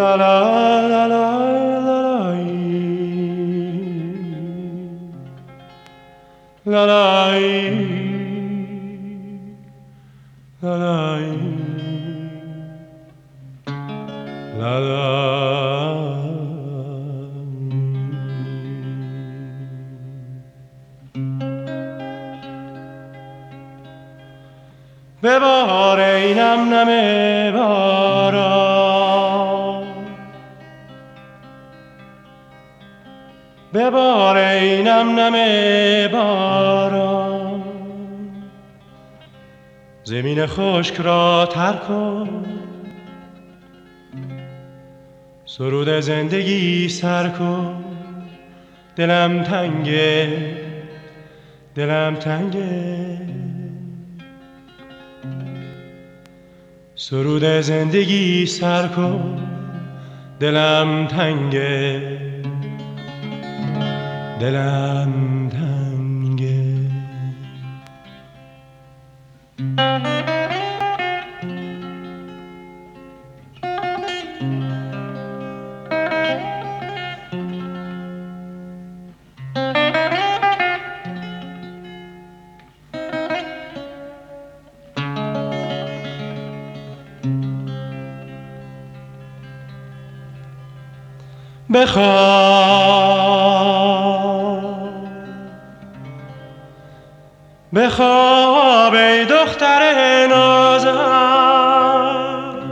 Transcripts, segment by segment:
La la la la la la la la la la. بباره ای نم نم باران، بباره ای نم نم باران، زمین خشک را تر کن، سرود زندگی سر کن. دلم تنگه، دلم تنگه، سرود زندگی سر کن. دلم تنگه، دلم تنگه. بخواب، بخواب ای دختر نازم،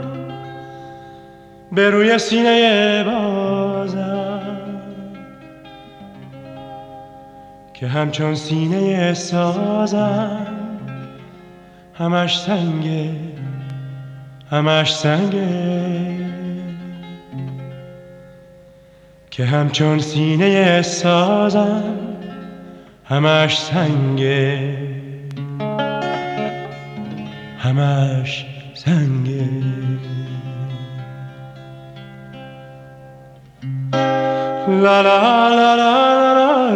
به روی سینه بازم که همچون سینه سازم. همش سنگه، همش سنگه، که همچون سینه سازم. همش سنگه، همش سنگه. لا لا لا لا لا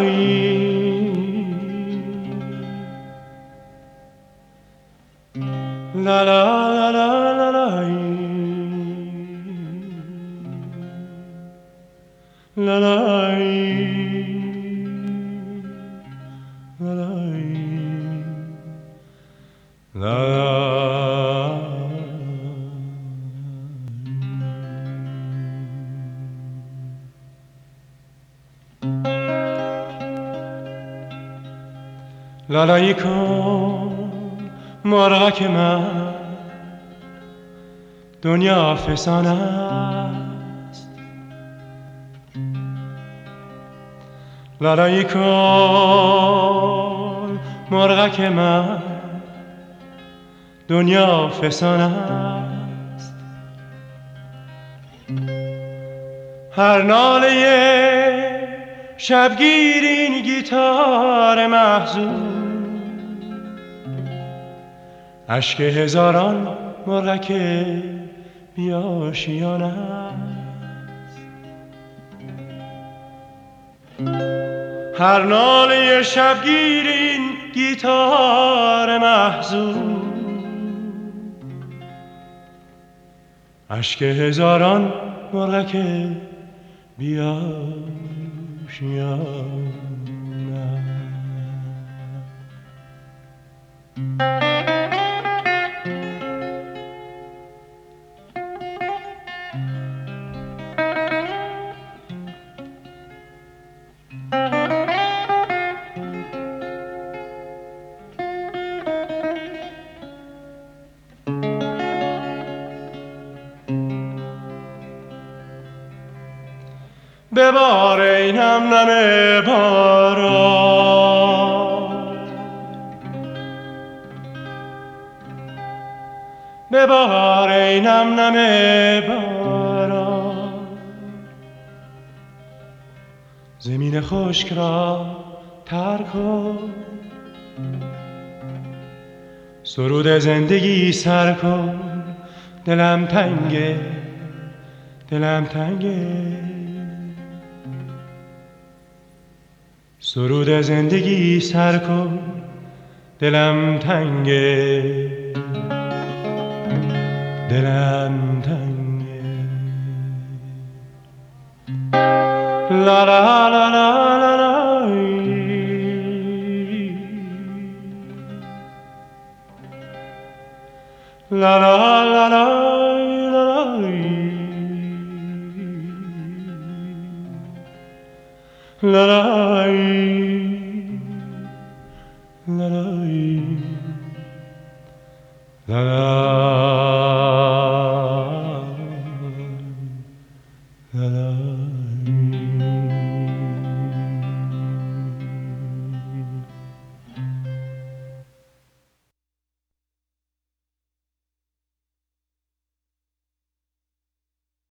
لا لا لا لا لا لا لالایی کن مرغک من، دنیا فسانه است. لالایی کن مرغک من، دنیا فسانه است. هر ناله شبگیر این گیتار محزون، اشک هزاران مرغک بی‌آشیانه است. هر ناله شبگیر این گیتار محزون، اشک هزاران مرغک بی‌آشیانه. بباره ای نم نم باران، بباره ای نم نم باران، زمین خشک را تر کن، سرود زندگی سر کن. دلم تنگه، دلم تنگه، سرود زندگی سر کن. دلم تنگه، دلم تنگه. la la la la la la la la la la la la la la la